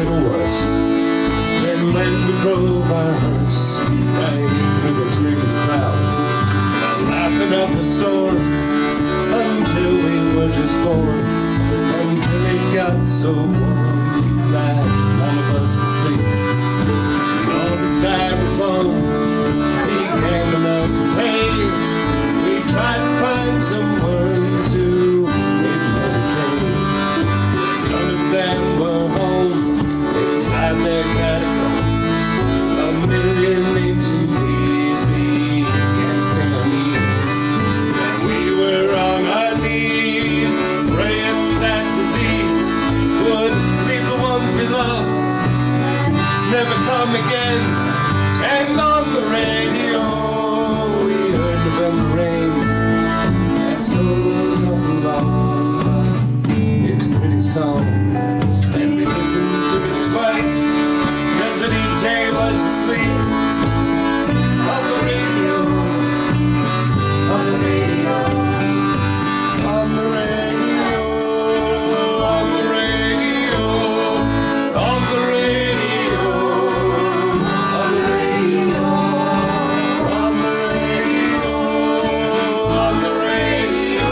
little worse than when we drove our hearse right through the screaming crowd, laughing up a storm until we were just born, until it got so warm that none of us could sleep. And all the styrofoam began to melt away. We tried to find some words to medicate. None of them were home inside their catacombs. A million ancient knees began to stand on knees. And we were on our knees, praying that disease would leave the ones we love, never come again. And on the radio we heard November rain. That solo's awful long, but it's a pretty song. And we listened to it twice. President J was asleep. On the radio, on the radio, on the radio, on the radio, on the radio, on the radio, on the radio, on the radio,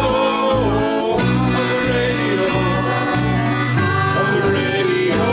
on the radio,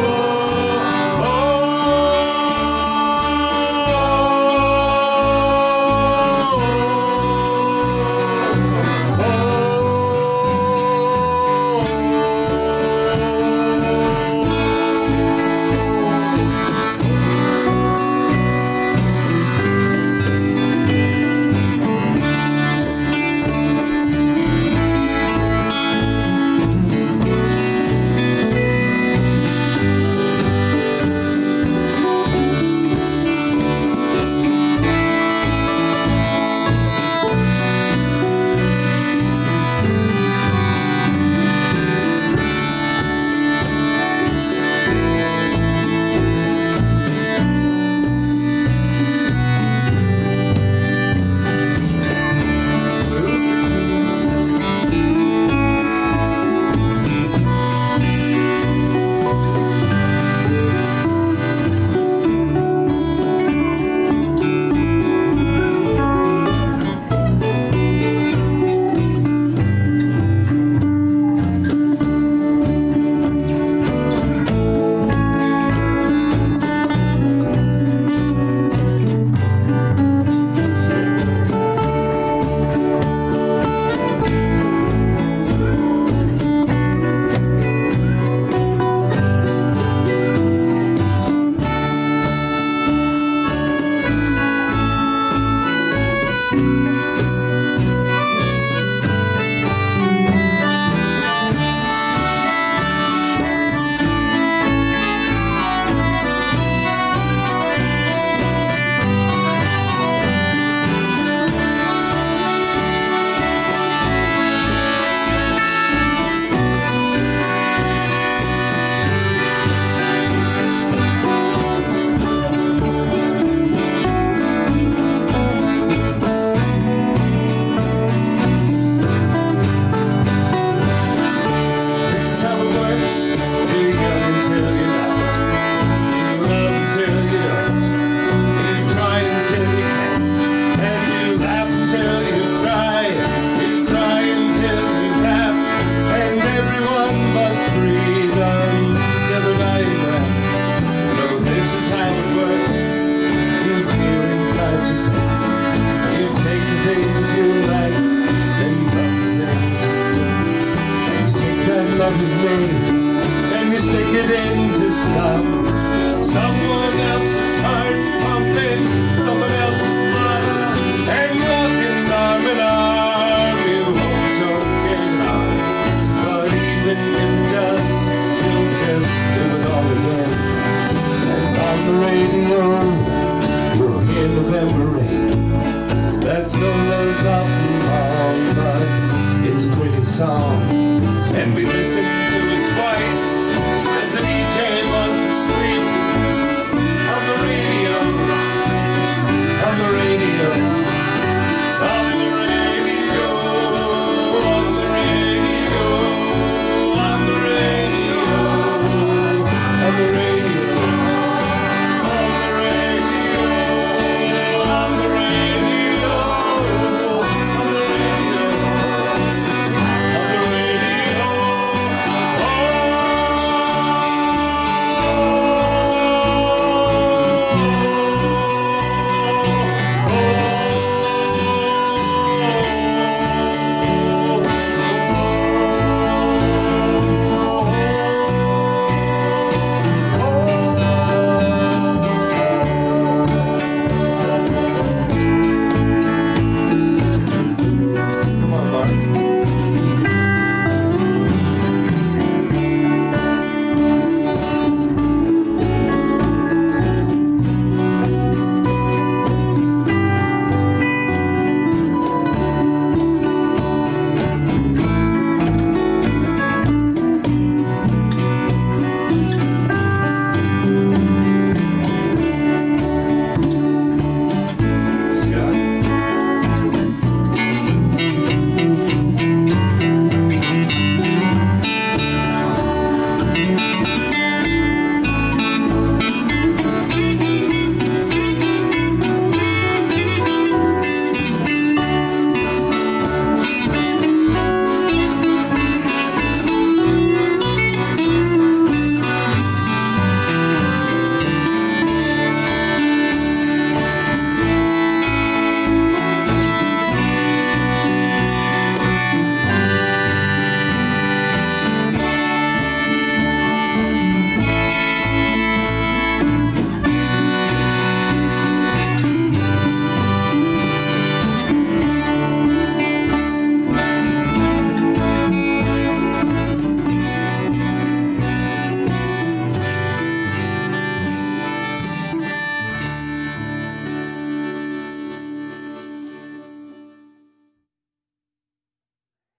and you stick it into someone else's heart pumping someone else's blood, and walking arm in arm. You hope don't get hard, but even if it does, you'll just do it all again. And on the radio you'll hear November rain. That solo's awful long, but it's a pretty song, and we listened to it twice.